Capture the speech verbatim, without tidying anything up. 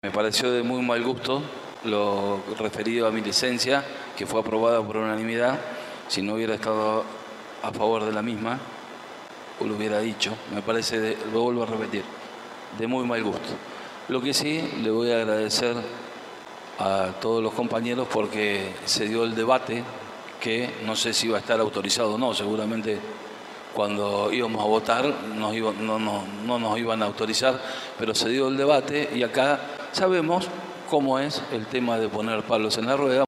Me pareció de muy mal gusto lo referido a mi licencia, que fue aprobada por unanimidad. Si no hubiera estado a favor de la misma, lo hubiera dicho. Me parece, de, lo vuelvo a repetir, de muy mal gusto. Lo que sí, le voy a agradecer a todos los compañeros porque se dio el debate, que no sé si iba a estar autorizado o no, seguramente cuando íbamos a votar nos iba, no, no, no nos iban a autorizar, pero se dio el debate y acá sabemos cómo es el tema de poner palos en la rueda.